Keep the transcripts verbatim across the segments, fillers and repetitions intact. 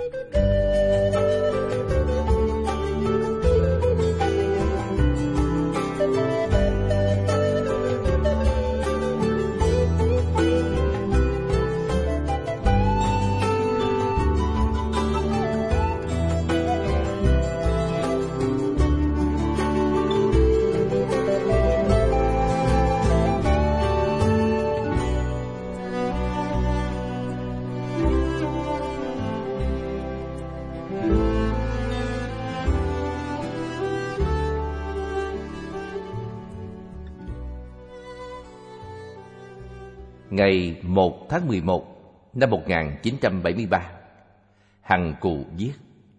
Ngày một tháng mười một năm một nghìn chín trăm bảy mươi ba, Hằng Cù viết: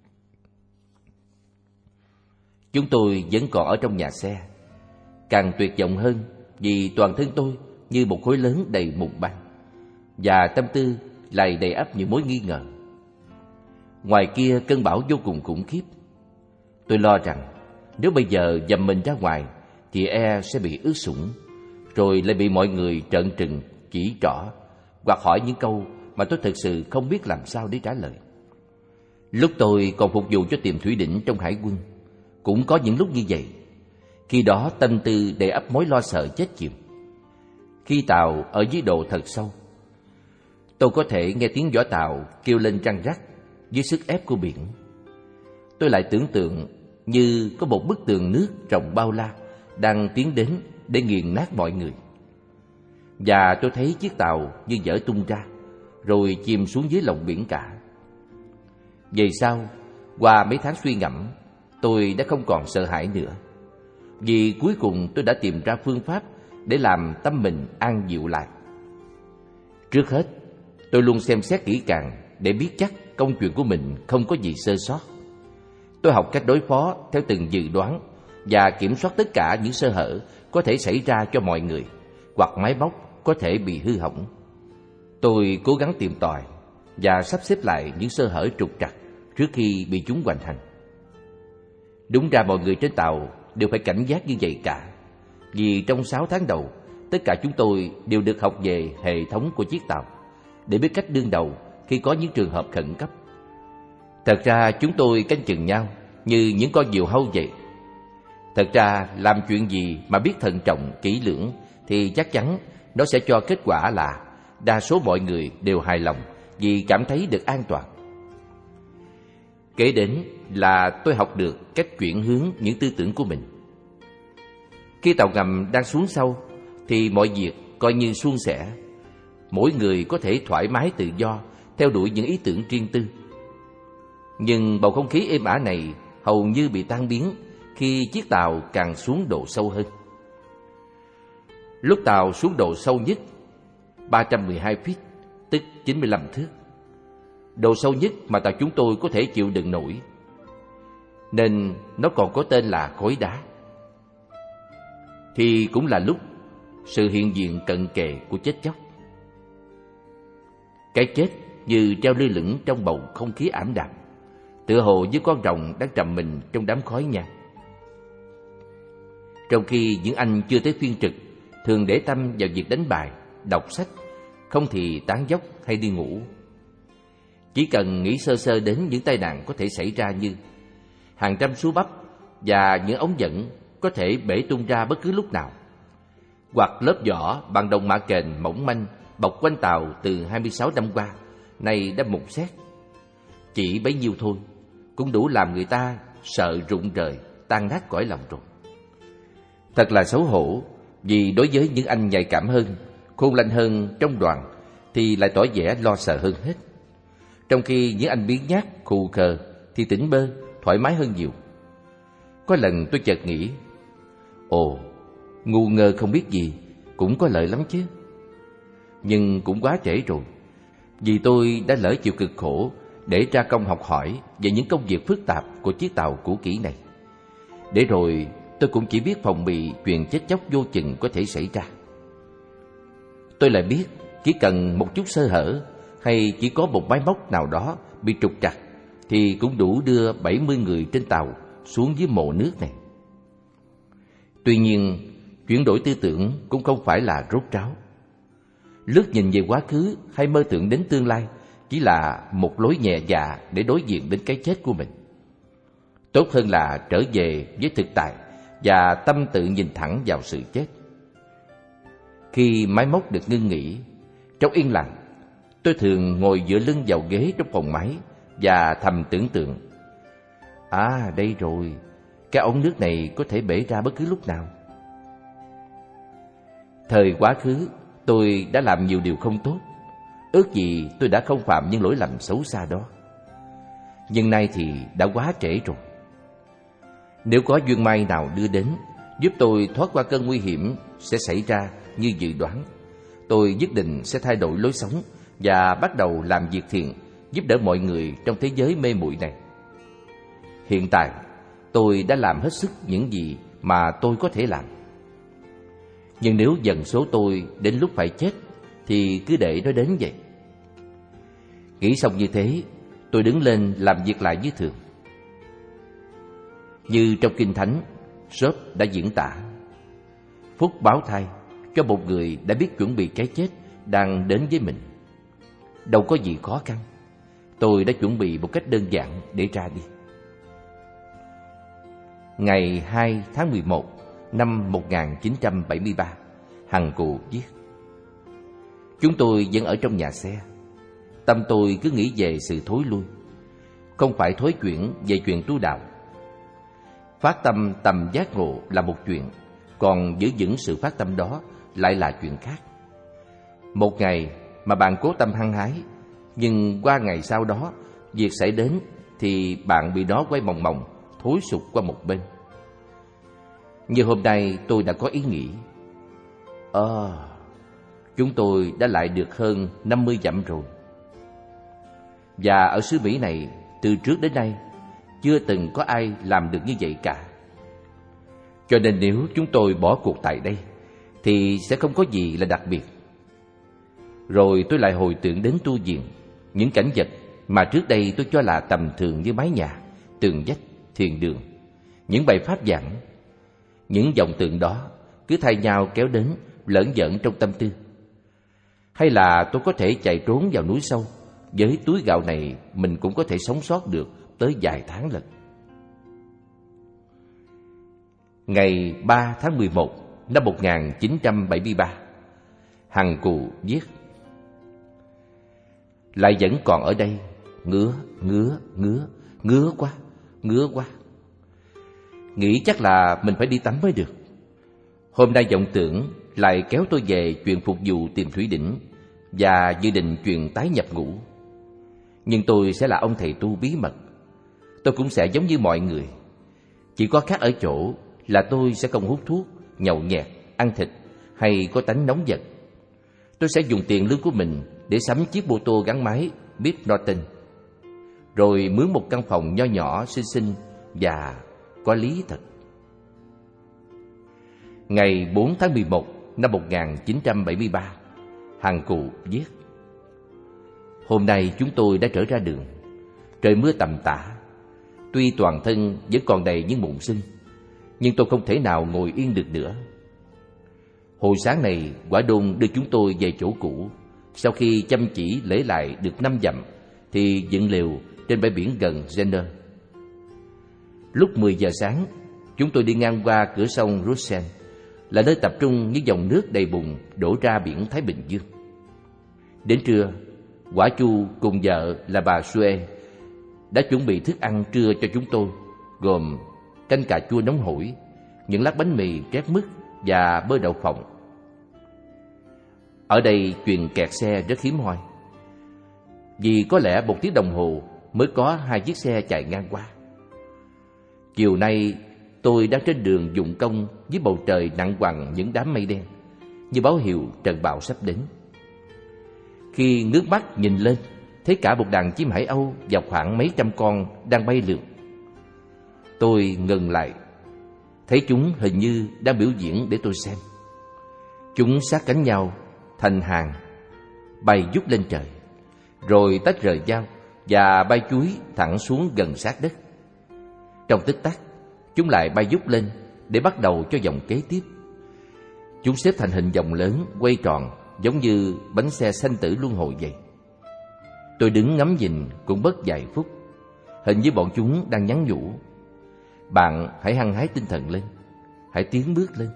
Chúng tôi vẫn còn ở trong nhà xe. Càng tuyệt vọng hơn vì toàn thân tôi như một khối lớn đầy mùn băng, và tâm tư lại đầy ắp những mối nghi ngờ. Ngoài kia cơn bão vô cùng khủng khiếp. Tôi lo rằng nếu bây giờ dầm mình ra ngoài thì e sẽ bị ướt sũng, rồi lại bị mọi người trợn trừng, chỉ trỏ hoặc hỏi những câu mà tôi thực sự không biết làm sao để trả lời. Lúc tôi còn phục vụ cho tiệm thủy đỉnh trong hải quân, cũng có những lúc như vậy. Khi đó tâm tư đầy ắp mối lo sợ chết chìm. Khi tàu ở dưới độ thật sâu, tôi có thể nghe tiếng vỏ tàu kêu lên răng rắc dưới sức ép của biển. Tôi lại tưởng tượng như có một bức tường nước rộng bao la đang tiến đến để nghiền nát mọi người. Và tôi thấy chiếc tàu như vỡ tung ra, rồi chìm xuống dưới lòng biển cả. Về sau, qua mấy tháng suy ngẫm, tôi đã không còn sợ hãi nữa, vì cuối cùng tôi đã tìm ra phương pháp để làm tâm mình an dịu lại. Trước hết, tôi luôn xem xét kỹ càng để biết chắc công chuyện của mình không có gì sơ sót. Tôi học cách đối phó theo từng dự đoán và kiểm soát tất cả những sơ hở có thể xảy ra cho mọi người, hoặc máy móc có thể bị hư hỏng. Tôi cố gắng tìm tòi và sắp xếp lại những sơ hở trục trặc trước khi bị chúng hoành hành. Đúng ra mọi người trên tàu đều phải cảnh giác như vậy cả, vì trong sáu tháng đầu, tất cả chúng tôi đều được học về hệ thống của chiếc tàu để biết cách đương đầu khi có những trường hợp khẩn cấp. Thật ra chúng tôi canh chừng nhau như những con diều hâu vậy. Thật ra làm chuyện gì mà biết thận trọng, kỹ lưỡng thì chắc chắn nó sẽ cho kết quả là đa số mọi người đều hài lòng vì cảm thấy được an toàn. Kế đến là tôi học được cách chuyển hướng những tư tưởng của mình. Khi tàu ngầm đang xuống sâu thì mọi việc coi như suôn sẻ. Mỗi người có thể thoải mái tự do theo đuổi những ý tưởng riêng tư. Nhưng bầu không khí êm ả này hầu như bị tan biến khi chiếc tàu càng xuống độ sâu hơn. Lúc tàu xuống độ sâu nhất, ba trăm mười hai feet, tức chín mươi lăm thước, độ sâu nhất mà tàu chúng tôi có thể chịu đựng nổi, nên nó còn có tên là khối đá, thì cũng là lúc sự hiện diện cận kề của chết chóc. Cái chết như treo lơ lửng trong bầu không khí ảm đạm, tựa hồ như con rồng đang trầm mình trong đám khói nhang. Trong khi những anh chưa tới phiên trực thường để tâm vào việc đánh bài, đọc sách, không thì tán dóc hay đi ngủ. Chỉ cần nghĩ sơ sơ đến những tai nạn có thể xảy ra như hàng trăm sú bắp và những ống dẫn có thể bể tung ra bất cứ lúc nào, hoặc lớp vỏ bằng đồng mạ kền mỏng manh bọc quanh tàu từ hai mươi sáu năm qua nay đã mục xét. Chỉ bấy nhiêu thôi cũng đủ làm người ta sợ rụng rời, tan nát cõi lòng rồi. Thật là xấu hổ, vì đối với những anh nhạy cảm hơn, khôn lanh hơn trong đoàn thì lại tỏ vẻ lo sợ hơn hết, trong khi những anh biếng nhác, khù khờ thì tỉnh bơ, thoải mái hơn nhiều. Có lần tôi chợt nghĩ, ồ, ngu ngơ không biết gì cũng có lợi lắm chứ. Nhưng cũng quá trễ rồi, vì tôi đã lỡ chịu cực khổ để ra công học hỏi về những công việc phức tạp của chiếc tàu cũ kỹ này. Để rồi tôi cũng chỉ biết phòng bị chuyện chết chóc vô chừng có thể xảy ra. Tôi lại biết chỉ cần một chút sơ hở hay chỉ có một máy móc nào đó bị trục trặc thì cũng đủ đưa bảy mươi người trên tàu xuống dưới mộ nước này. Tuy nhiên, chuyển đổi tư tưởng cũng không phải là rốt ráo. Lướt nhìn về quá khứ hay mơ tưởng đến tương lai chỉ là một lối nhẹ dạ để đối diện đến cái chết của mình. Tốt hơn là trở về với thực tại và tâm tự nhìn thẳng vào sự chết. Khi máy móc được ngưng nghỉ, trong yên lặng, tôi thường ngồi dựa lưng vào ghế trong phòng máy và thầm tưởng tượng: À, đây rồi, cái ống nước này có thể bể ra bất cứ lúc nào. Thời quá khứ, tôi đã làm nhiều điều không tốt, ước gì tôi đã không phạm những lỗi lầm xấu xa đó. Nhưng nay thì đã quá trễ rồi. Nếu có duyên may nào đưa đến, giúp tôi thoát qua cơn nguy hiểm sẽ xảy ra như dự đoán, tôi nhất định sẽ thay đổi lối sống và bắt đầu làm việc thiện, giúp đỡ mọi người trong thế giới mê muội này. Hiện tại, tôi đã làm hết sức những gì mà tôi có thể làm. Nhưng nếu dần số tôi đến lúc phải chết, thì cứ để nó đến vậy. Nghĩ xong như thế, tôi đứng lên làm việc lại như thường. Như trong Kinh Thánh, Job đã diễn tả: phúc báo thai cho một người đã biết chuẩn bị cái chết đang đến với mình. Đâu có gì khó khăn, tôi đã chuẩn bị một cách đơn giản để ra đi. Ngày hai tháng mười một năm một nghìn chín trăm bảy mươi ba, Hằng Cụ viết: Chúng tôi vẫn ở trong nhà xe. Tâm tôi cứ nghĩ về sự thối lui, không phải thối chuyển về chuyện tu đạo. Phát tâm tầm giác ngộ là một chuyện, còn giữ vững sự phát tâm đó lại là chuyện khác. Một ngày mà bạn cố tâm hăng hái, nhưng qua ngày sau đó, việc xảy đến thì bạn bị nó quay mòng mòng, thối sụt qua một bên. Như hôm nay tôi đã có ý nghĩ: Ờ, à, chúng tôi đã lại được hơn năm mươi dặm rồi. Và ở xứ Mỹ này, từ trước đến nay, chưa từng có ai làm được như vậy cả. Cho nên nếu chúng tôi bỏ cuộc tại đây, thì sẽ không có gì là đặc biệt. Rồi tôi lại hồi tưởng đến tu viện, những cảnh vật mà trước đây tôi cho là tầm thường như mái nhà, tường vách, thiền đường, những bài pháp giảng. Những dòng tượng đó cứ thay nhau kéo đến, lởn giởn trong tâm tư. Hay là tôi có thể chạy trốn vào núi sâu, với túi gạo này mình cũng có thể sống sót được tới vài tháng lần. Ngày ba tháng mười một năm một nghìn chín trăm bảy mươi ba, Hằng Cụ viết: Lại vẫn còn ở đây, ngứa, ngứa, ngứa, ngứa quá, ngứa quá. Nghĩ chắc là mình phải đi tắm mới được. Hôm nay vọng tưởng lại kéo tôi về chuyện phục vụ tìm thủy đỉnh và dự định chuyện tái nhập ngũ. Nhưng tôi sẽ là ông thầy tu bí mật. Tôi cũng sẽ giống như mọi người. Chỉ có khác ở chỗ là tôi sẽ không hút thuốc, nhậu nhẹt, ăn thịt hay có tánh nóng giận. Tôi sẽ dùng tiền lương của mình để sắm chiếc mô tô gắn máy Big Norton, rồi mướn một căn phòng nho nhỏ xinh xinh và có lý thật. Ngày bốn tháng mười một năm một nghìn chín trăm bảy mươi ba, Hằng Cụ viết: Hôm nay chúng tôi đã trở ra đường. Trời mưa tầm tã. Tuy toàn thân vẫn còn đầy những mụn sưng, nhưng tôi không thể nào ngồi yên được nữa. Hồi sáng này, quả đôn đưa chúng tôi về chỗ cũ. Sau khi chăm chỉ lễ lại được năm dặm, thì dựng lều trên bãi biển gần Jenner. Lúc mười giờ sáng, chúng tôi đi ngang qua cửa sông Russell, là nơi tập trung những dòng nước đầy bùn đổ ra biển Thái Bình Dương. Đến trưa, Quả Chu cùng vợ là bà Sue đã chuẩn bị thức ăn trưa cho chúng tôi, gồm canh cà chua nóng hổi, những lát bánh mì trét mứt và bơ đậu phộng. Ở đây chuyện kẹt xe rất hiếm hoi, vì có lẽ một tiếng đồng hồ mới có hai chiếc xe chạy ngang qua. Chiều nay tôi đang trên đường dụng công với bầu trời nặng quằn những đám mây đen, như báo hiệu trận bão sắp đến. Khi ngước mắt nhìn lên, thấy cả một đàn chim hải âu và khoảng mấy trăm con đang bay lượn. Tôi ngừng lại, thấy chúng hình như đang biểu diễn để tôi xem. Chúng sát cánh nhau thành hàng, bay vút lên trời, rồi tách rời nhau và bay chuối thẳng xuống gần sát đất. Trong tích tắc, chúng lại bay vút lên để bắt đầu cho vòng kế tiếp. Chúng xếp thành hình vòng lớn quay tròn, giống như bánh xe sanh tử luân hồi vậy. Tôi đứng ngắm nhìn cũng mất vài phút. Hình như bọn chúng đang nhắn nhủ: bạn hãy hăng hái tinh thần lên, hãy tiến bước lên.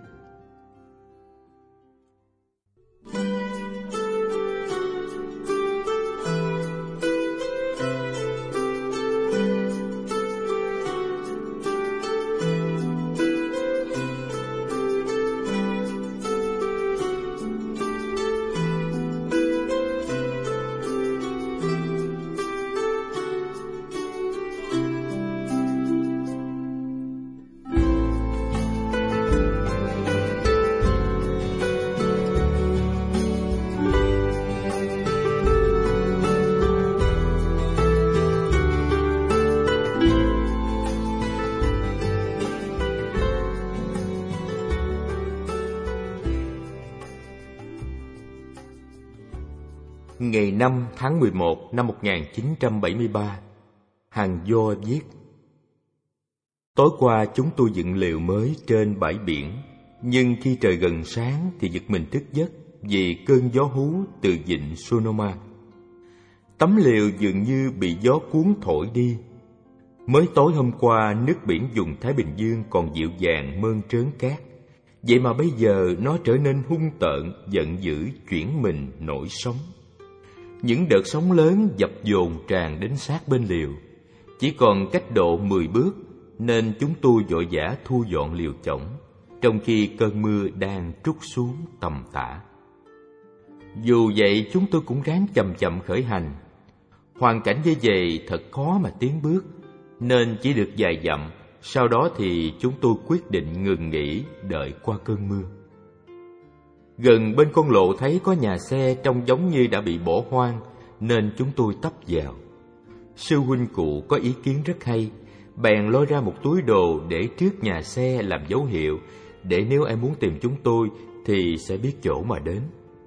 Ngày năm tháng mười một năm một nghìn chín trăm bảy mươi ba, Hằng Do viết: Tối qua chúng tôi dựng lều mới trên bãi biển, nhưng khi trời gần sáng thì giật mình thức giấc vì cơn gió hú từ vịnh Sonoma. Tấm lều dường như bị gió cuốn thổi đi. Mới tối hôm qua, nước biển vùng Thái Bình Dương còn dịu dàng mơn trớn cát, vậy mà bây giờ nó trở nên hung tợn, giận dữ, chuyển mình nổi sóng. Những đợt sóng lớn dập dồn tràn đến sát bên lều. Chỉ còn cách độ mười bước, nên chúng tôi vội vã thu dọn lều chõng, trong khi cơn mưa đang trút xuống tầm tã. Dù vậy, chúng tôi cũng ráng chậm chậm khởi hành. Hoàn cảnh như vậy thật khó mà tiến bước, nên chỉ được vài dặm. Sau đó thì chúng tôi quyết định ngừng nghỉ đợi qua cơn mưa. Gần bên con lộ thấy có nhà xe trông giống như đã bị bỏ hoang, nên chúng tôi tấp vào. Sư huynh cụ có ý kiến rất hay, bèn lôi ra một túi đồ để trước nhà xe làm dấu hiệu, để nếu ai muốn tìm chúng tôi thì sẽ biết chỗ mà đến.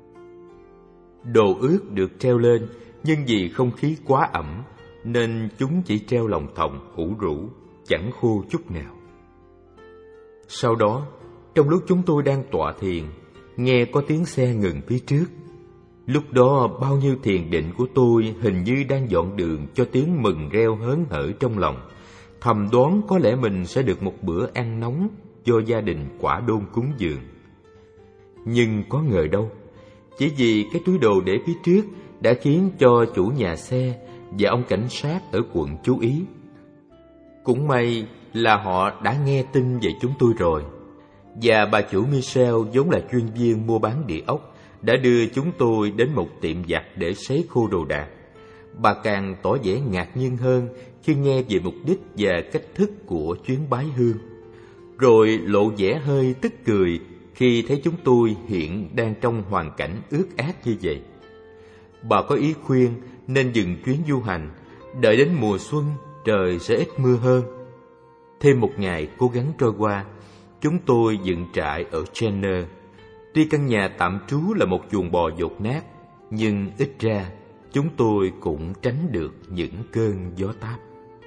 Đồ ướt được treo lên, nhưng vì không khí quá ẩm nên chúng chỉ treo lòng thòng ủ rũ, chẳng khô chút nào. Sau đó, trong lúc chúng tôi đang tọa thiền, nghe có tiếng xe ngừng phía trước. Lúc đó bao nhiêu thiền định của tôi hình như đang dọn đường cho tiếng mừng reo hớn hở trong lòng, thầm đoán có lẽ mình sẽ được một bữa ăn nóng do gia đình quả đôn cúng dường. Nhưng có ngờ đâu, chỉ vì cái túi đồ để phía trước đã khiến cho chủ nhà xe và ông cảnh sát ở quận chú ý. Cũng may là họ đã nghe tin về chúng tôi rồi, và bà chủ Michelle vốn là chuyên viên mua bán địa ốc đã đưa chúng tôi đến một tiệm giặt để sấy khô đồ đạc. Bà càng tỏ vẻ ngạc nhiên hơn khi nghe về mục đích và cách thức của chuyến bái hương, rồi lộ vẻ hơi tức cười khi thấy chúng tôi hiện đang trong hoàn cảnh ướt át như vậy. Bà có ý khuyên nên dừng chuyến du hành, đợi đến mùa xuân trời sẽ ít mưa hơn. Thêm một ngày cố gắng trôi qua, chúng tôi dựng trại ở Chandler. Tuy căn nhà tạm trú là một chuồng bò dột nát, nhưng ít ra chúng tôi cũng tránh được những cơn gió táp.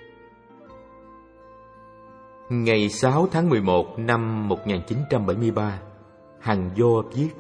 Ngày sáu tháng mười một năm một nghìn chín trăm bảy mươi ba, Hằng Do viết: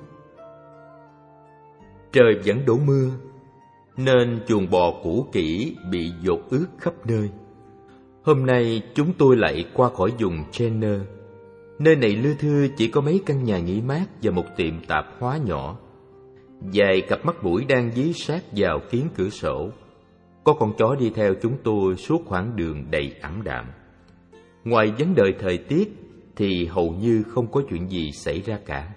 Trời vẫn đổ mưa, nên chuồng bò cũ kỹ bị dột ướt khắp nơi. Hôm nay chúng tôi lại qua khỏi vùng Chandler. Nơi này lưa thưa chỉ có mấy căn nhà nghỉ mát và một tiệm tạp hóa nhỏ. Vài cặp mắt mũi đang dí sát vào kiến cửa sổ. Có con chó đi theo chúng tôi suốt quãng đường đầy ảm đạm. Ngoài vấn đề thời tiết thì hầu như không có chuyện gì xảy ra cả.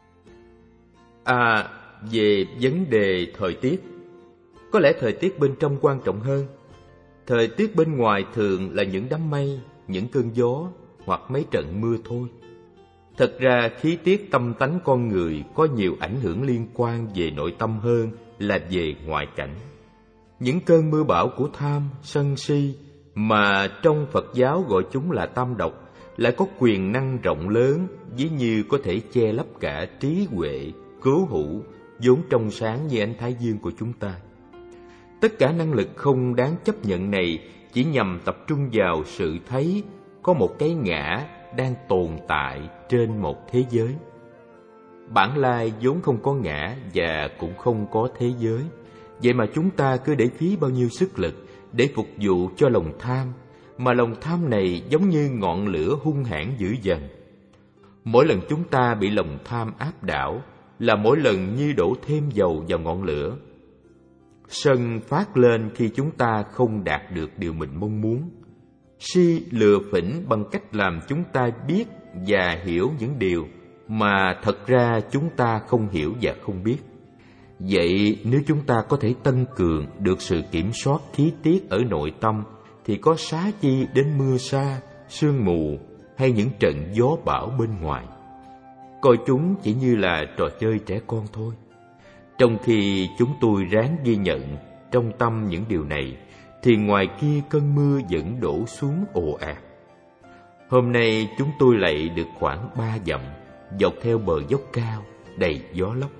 À, về vấn đề thời tiết, có lẽ thời tiết bên trong quan trọng hơn. Thời tiết bên ngoài thường là những đám mây, những cơn gió hoặc mấy trận mưa thôi. Thật ra khí tiết tâm tánh con người có nhiều ảnh hưởng liên quan về nội tâm hơn là về ngoại cảnh. Những cơn mưa bão của tham, sân si mà trong Phật giáo gọi chúng là tam độc lại có quyền năng rộng lớn, ví như có thể che lấp cả trí huệ, cứu hữu vốn trong sáng như ánh thái dương của chúng ta. Tất cả năng lực không đáng chấp nhận này chỉ nhằm tập trung vào sự thấy có một cái ngã đang tồn tại trên một thế giới. Bản lai vốn không có ngã và cũng không có thế giới, Vậy mà chúng ta cứ để phí bao nhiêu sức lực để phục vụ cho lòng tham, mà lòng tham này giống như ngọn lửa hung hãn dữ dằn. Mỗi lần chúng ta bị lòng tham áp đảo là mỗi lần như đổ thêm dầu vào ngọn lửa. Sân phát lên khi chúng ta không đạt được điều mình mong muốn. Si lừa phỉnh bằng cách làm chúng ta biết và hiểu những điều mà thật ra chúng ta không hiểu và không biết. Vậy nếu chúng ta có thể tăng cường được sự kiểm soát khí tiết ở nội tâm thì có xá chi đến mưa sa, sương mù hay những trận gió bão bên ngoài. Coi chúng chỉ như là trò chơi trẻ con thôi. Trong khi chúng tôi ráng ghi nhận trong tâm những điều này, thì ngoài kia cơn mưa vẫn đổ xuống ồ ạt. Hôm nay chúng tôi lại được khoảng ba dặm, dọc theo bờ dốc cao, đầy gió lốc.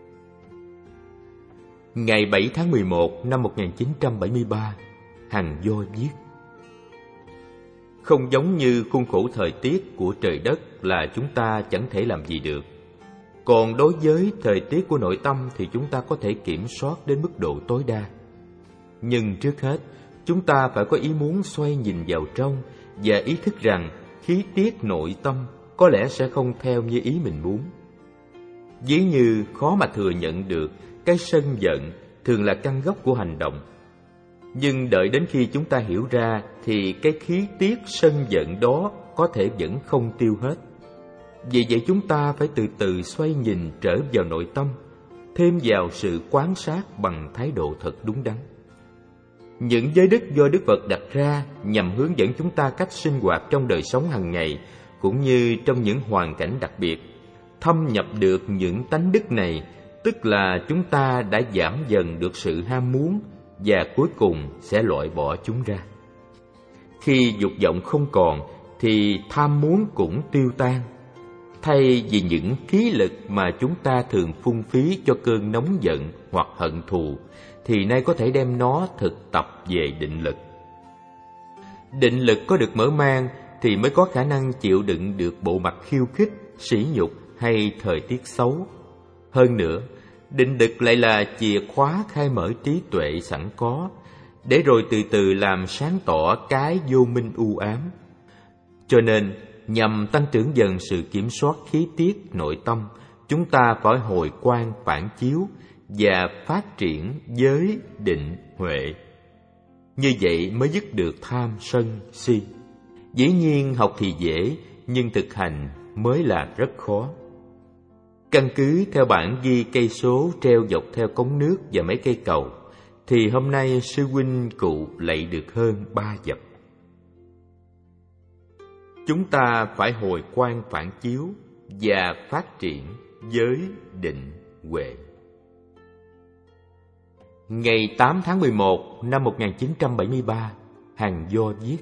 Ngày bảy tháng mười một năm một nghìn chín trăm bảy mươi ba, Hằng Do viết: không giống như khuôn khổ thời tiết của trời đất là chúng ta chẳng thể làm gì được. Còn đối với thời tiết của nội tâm thì chúng ta có thể kiểm soát đến mức độ tối đa. Nhưng trước hết, chúng ta phải có ý muốn xoay nhìn vào trong và ý thức rằng khí tiết nội tâm có lẽ sẽ không theo như ý mình muốn. Ví như khó mà thừa nhận được cái sân giận thường là căn gốc của hành động. Nhưng đợi đến khi chúng ta hiểu ra thì cái khí tiết sân giận đó có thể vẫn không tiêu hết. Vì vậy chúng ta phải từ từ xoay nhìn trở vào nội tâm, thêm vào sự quan sát bằng thái độ thật đúng đắn. Những giới đức do Đức Phật đặt ra nhằm hướng dẫn chúng ta cách sinh hoạt trong đời sống hàng ngày, cũng như trong những hoàn cảnh đặc biệt. Thâm nhập được những tánh đức này, tức là chúng ta đã giảm dần được sự ham muốn và cuối cùng sẽ loại bỏ chúng ra. Khi dục vọng không còn thì tham muốn cũng tiêu tan. Thay vì những khí lực mà chúng ta thường phung phí cho cơn nóng giận hoặc hận thù, thì nay có thể đem nó thực tập về định lực. Định lực có được mở mang thì mới có khả năng chịu đựng được bộ mặt khiêu khích, sỉ nhục hay thời tiết xấu. Hơn nữa, định lực lại là chìa khóa khai mở trí tuệ sẵn có, để rồi từ từ làm sáng tỏ cái vô minh u ám. Cho nên, nhằm tăng trưởng dần sự kiểm soát khí tiết nội tâm, chúng ta phải hồi quan phản chiếu và phát triển giới định huệ. Như vậy mới dứt được tham sân si. Dĩ nhiên học thì dễ, nhưng thực hành mới là rất khó. Căn cứ theo bản ghi cây số treo dọc theo cống nước và mấy cây cầu, thì hôm nay sư huynh cụ lạy được hơn ba dặm. Chúng ta phải hồi quan phản chiếu và phát triển giới định huệ. Ngày tám tháng mười một năm một nghìn chín trăm bảy mươi ba, Hằng Do viết: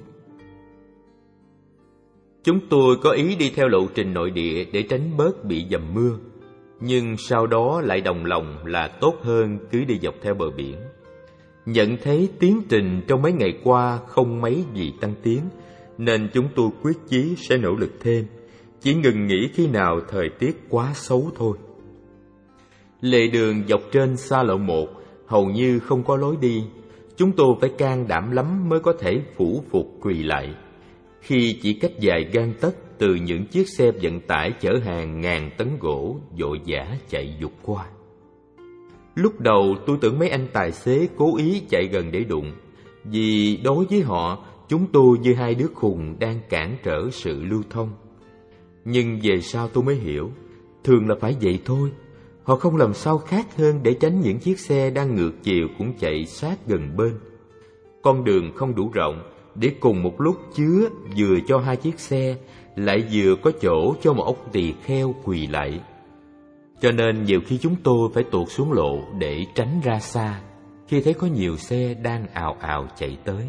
chúng tôi có ý đi theo lộ trình nội địa để tránh bớt bị dầm mưa, nhưng sau đó lại đồng lòng là tốt hơn cứ đi dọc theo bờ biển. Nhận thấy tiến trình trong mấy ngày qua không mấy gì tăng tiến, nên chúng tôi quyết chí sẽ nỗ lực thêm, chỉ ngừng nghỉ khi nào thời tiết quá xấu thôi. Lề đường dọc trên xa lộ một hầu như không có lối đi, chúng tôi phải can đảm lắm mới có thể phủ phục quỳ lại, khi chỉ cách vài gang tấc từ những chiếc xe vận tải chở hàng ngàn tấn gỗ vội vã chạy vụt qua. Lúc đầu tôi tưởng mấy anh tài xế cố ý chạy gần để đụng, vì đối với họ, chúng tôi như hai đứa khùng đang cản trở sự lưu thông. Nhưng về sau tôi mới hiểu, thường là phải vậy thôi. Họ không làm sao khác hơn để tránh những chiếc xe đang ngược chiều cũng chạy sát gần bên. Con đường không đủ rộng để cùng một lúc chứa vừa cho hai chiếc xe, lại vừa có chỗ cho một ông tỳ kheo quỳ lại. Cho nên nhiều khi chúng tôi phải tuột xuống lộ để tránh ra xa khi thấy có nhiều xe đang ào ào chạy tới.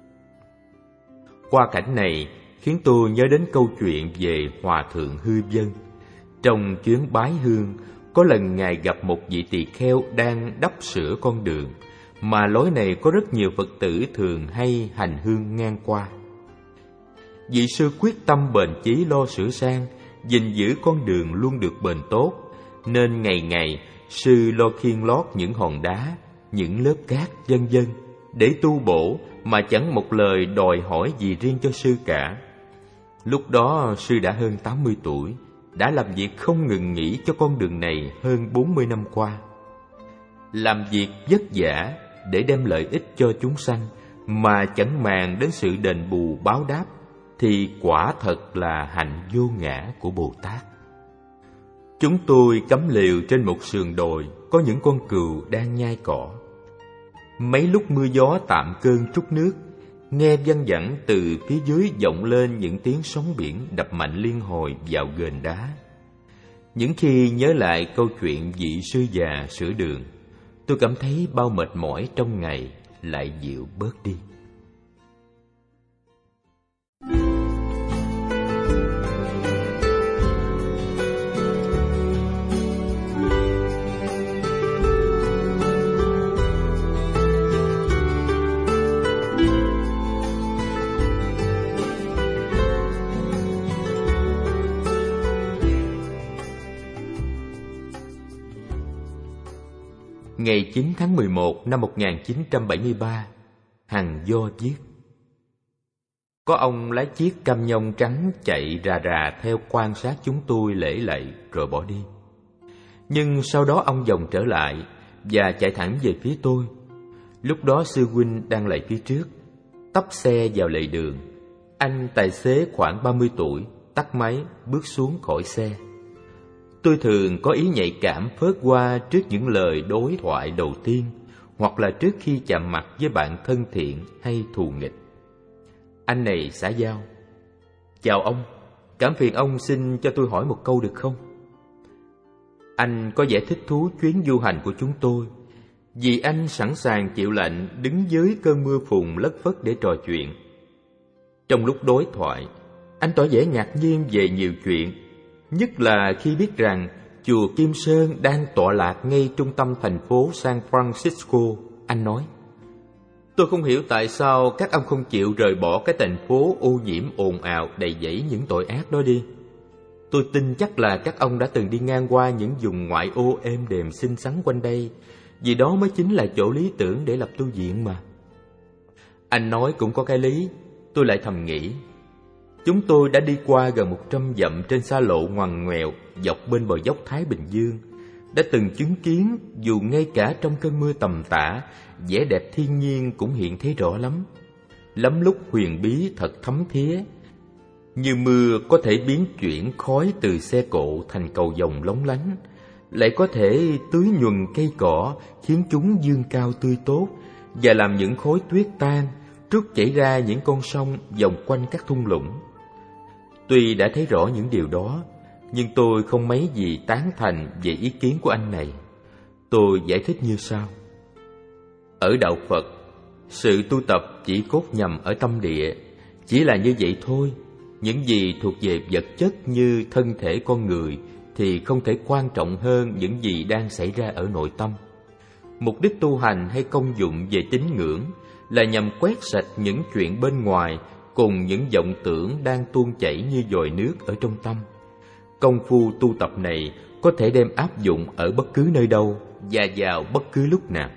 Qua cảnh này khiến tôi nhớ đến câu chuyện về Hòa Thượng Hư Vân. Trong chuyến bái hương, có lần Ngài gặp một vị tỳ kheo đang đắp sửa con đường, mà lối này có rất nhiều Phật tử thường hay hành hương ngang qua. Vị sư quyết tâm bền chí lo sửa sang, gìn giữ con đường luôn được bền tốt, nên ngày ngày sư lo khiêng lót những hòn đá, những lớp cát vân vân để tu bổ mà chẳng một lời đòi hỏi gì riêng cho sư cả. Lúc đó sư đã hơn tám mươi tuổi, đã làm việc không ngừng nghỉ cho con đường này hơn bốn mươi năm qua. Làm việc vất vả để đem lợi ích cho chúng sanh mà chẳng màng đến sự đền bù báo đáp thì quả thật là hạnh vô ngã của Bồ Tát. Chúng tôi cắm lều trên một sườn đồi, có những con cừu đang nhai cỏ. Mấy lúc mưa gió tạm cơn trút nước, nghe văng vẳng từ phía dưới vọng lên những tiếng sóng biển đập mạnh liên hồi vào ghềnh đá. Những khi nhớ lại câu chuyện vị sư già sửa đường, tôi cảm thấy bao mệt mỏi trong ngày lại dịu bớt đi. Ngày chín tháng mười một năm một nghìn chín trăm bảy mươi ba, Hằng Do viết: có ông lái chiếc cam nhông trắng chạy rà rà theo quan sát chúng tôi lễ lạy rồi bỏ đi. Nhưng sau đó ông vòng trở lại và chạy thẳng về phía tôi. Lúc đó sư huynh đang lạy phía trước, tấp xe vào lề đường. Anh tài xế khoảng ba mươi tuổi tắt máy bước xuống khỏi xe. Tôi thường có ý nhạy cảm phớt qua trước những lời đối thoại đầu tiên, hoặc là trước khi chạm mặt với bạn thân thiện hay thù nghịch. Anh này xã giao: chào ông, cảm phiền ông xin cho tôi hỏi một câu được không? Anh có vẻ thích thú chuyến du hành của chúng tôi, vì anh sẵn sàng chịu lạnh đứng dưới cơn mưa phùn lất phất để trò chuyện. Trong lúc đối thoại, anh tỏ vẻ ngạc nhiên về nhiều chuyện, nhất là khi biết rằng chùa Kim Sơn đang tọa lạc ngay trung tâm thành phố San Francisco. Anh nói: tôi không hiểu tại sao các ông không chịu rời bỏ cái thành phố ô nhiễm ồn ào đầy dẫy những tội ác đó đi. Tôi tin chắc là các ông đã từng đi ngang qua những vùng ngoại ô êm đềm xinh xắn quanh đây, vì đó mới chính là chỗ lý tưởng để lập tu viện mà. Anh nói cũng có cái lý, tôi lại thầm nghĩ. Chúng tôi đã đi qua gần một trăm dặm trên xa lộ ngoằn ngoèo dọc bên bờ dốc Thái Bình Dương, đã từng chứng kiến dù ngay cả trong cơn mưa tầm tã, vẻ đẹp thiên nhiên cũng hiện thấy rõ lắm. Lắm lúc huyền bí thật thấm thía, như mưa có thể biến chuyển khói từ xe cộ thành cầu vồng lóng lánh, lại có thể tưới nhuần cây cỏ khiến chúng dương cao tươi tốt, và làm những khối tuyết tan trút chảy ra những con sông vòng quanh các thung lũng. Tuy đã thấy rõ những điều đó, nhưng tôi không mấy gì tán thành về ý kiến của anh này. Tôi giải thích như sau: ở đạo Phật, sự tu tập chỉ cốt nhằm ở tâm địa, chỉ là như vậy thôi. Những gì thuộc về vật chất như thân thể con người thì không thể quan trọng hơn những gì đang xảy ra ở nội tâm. Mục đích tu hành hay công dụng về tín ngưỡng là nhằm quét sạch những chuyện bên ngoài cùng những vọng tưởng đang tuôn chảy như dòng nước ở trong tâm. Công phu tu tập này có thể đem áp dụng ở bất cứ nơi đâu và vào bất cứ lúc nào.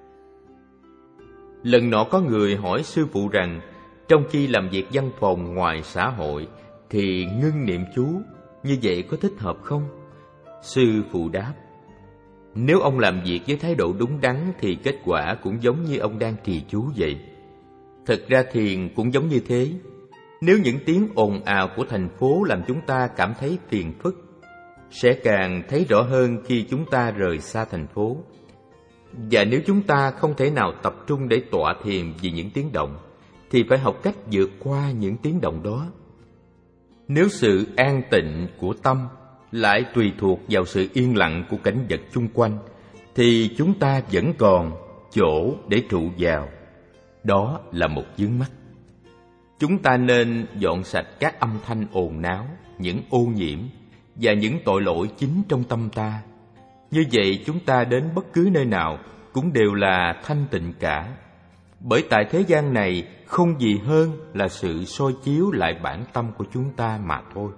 Lần nọ có người hỏi sư phụ rằng trong khi làm việc văn phòng ngoài xã hội thì ngưng niệm chú, như vậy có thích hợp không? Sư phụ đáp: nếu ông làm việc với thái độ đúng đắn thì kết quả cũng giống như ông đang trì chú vậy. Thực ra thiền cũng giống như thế. Nếu những tiếng ồn ào của thành phố làm chúng ta cảm thấy phiền phức, sẽ càng thấy rõ hơn khi chúng ta rời xa thành phố. Và nếu chúng ta không thể nào tập trung để tọa thiền vì những tiếng động, thì phải học cách vượt qua những tiếng động đó. Nếu sự an tịnh của tâm lại tùy thuộc vào sự yên lặng của cảnh vật chung quanh, thì chúng ta vẫn còn chỗ để trụ vào. Đó là một vướng mắc. Chúng ta nên dọn sạch các âm thanh ồn náo, những ô nhiễm và những tội lỗi chính trong tâm ta. Như vậy chúng ta đến bất cứ nơi nào cũng đều là thanh tịnh cả. Bởi tại thế gian này không gì hơn là sự soi chiếu lại bản tâm của chúng ta mà thôi.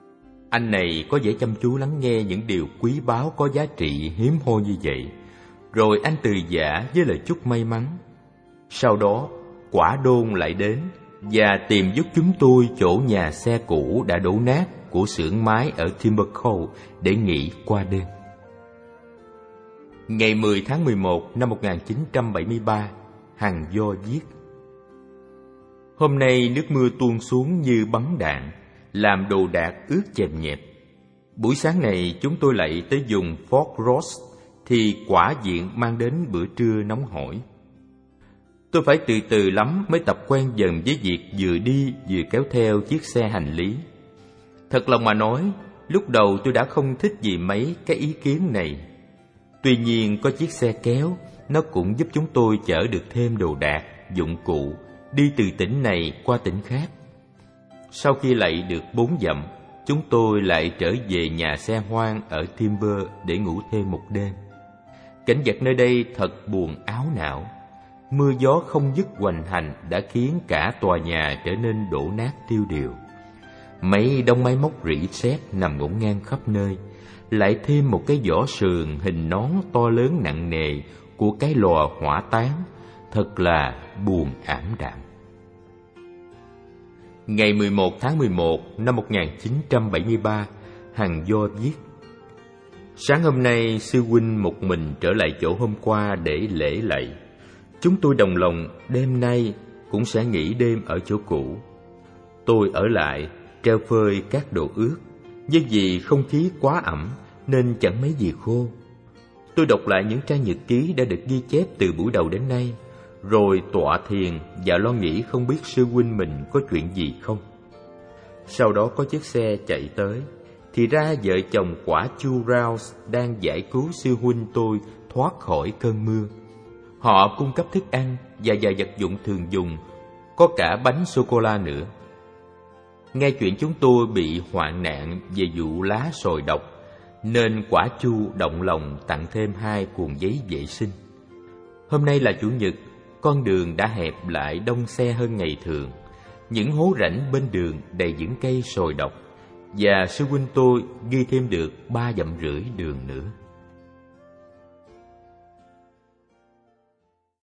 Anh này có vẻ chăm chú lắng nghe những điều quý báu có giá trị hiếm hoi như vậy. rồi anh từ giã với lời chúc may mắn. Sau đó, quả đôn lại đến và tìm giúp chúng tôi chỗ nhà xe cũ đã đổ nát của xưởng mái ở Timber Cove để nghỉ qua đêm. Ngày mười tháng mười một năm một nghìn chín trăm bảy mươi ba, Hằng Do viết: Hôm nay nước mưa tuôn xuống như bắn đạn, làm đồ đạc ướt chèm nhẹp. Buổi sáng này chúng tôi lại tới vùng Fort Ross thì quả diện mang đến bữa trưa nóng hổi. Tôi phải từ từ lắm mới tập quen dần với việc vừa đi vừa kéo theo chiếc xe hành lý. Thật lòng mà nói, lúc đầu tôi đã không thích gì mấy cái ý kiến này. Tuy nhiên có chiếc xe kéo, nó cũng giúp chúng tôi chở được thêm đồ đạc, dụng cụ, đi từ tỉnh này qua tỉnh khác. Sau khi lạy được bốn dặm, chúng tôi lại trở về nhà xe hoang ở Timber để ngủ thêm một đêm. Cảnh vật nơi đây thật buồn áo não. Mưa gió không dứt hoành hành đã khiến cả tòa nhà trở nên đổ nát tiêu điều. Mấy đống máy móc rỉ sét nằm ngổn ngang khắp nơi, lại thêm một cái vỏ sườn hình nón to lớn nặng nề của cái lò hỏa táng, thật là buồn ảm đạm. Ngày mười một tháng mười một năm một nghìn chín trăm bảy mươi ba, Hằng Do viết: Sáng hôm nay, sư huynh một mình trở lại chỗ hôm qua để lễ lạy. Chúng tôi đồng lòng đêm nay cũng sẽ nghỉ đêm ở chỗ cũ. Tôi ở lại treo phơi các đồ ướt, nhưng vì không khí quá ẩm nên chẳng mấy gì khô. Tôi đọc lại những trang nhật ký đã được ghi chép từ buổi đầu đến nay, rồi tọa thiền và lo nghĩ không biết sư huynh mình có chuyện gì không. Sau đó có chiếc xe chạy tới, thì ra vợ chồng quả chu Rouse đang giải cứu sư huynh tôi thoát khỏi cơn mưa. Họ cung cấp thức ăn và vài vật dụng thường dùng, có cả bánh sô-cô-la nữa. Nghe chuyện chúng tôi bị hoạn nạn về vụ lá sồi độc, nên quả chu động lòng tặng thêm hai cuộn giấy vệ sinh. Hôm nay là chủ nhật, con đường đã hẹp lại đông xe hơn ngày thường. Những hố rãnh bên đường đầy những cây sồi độc, và sư huynh tôi ghi thêm được ba dặm rưỡi đường nữa.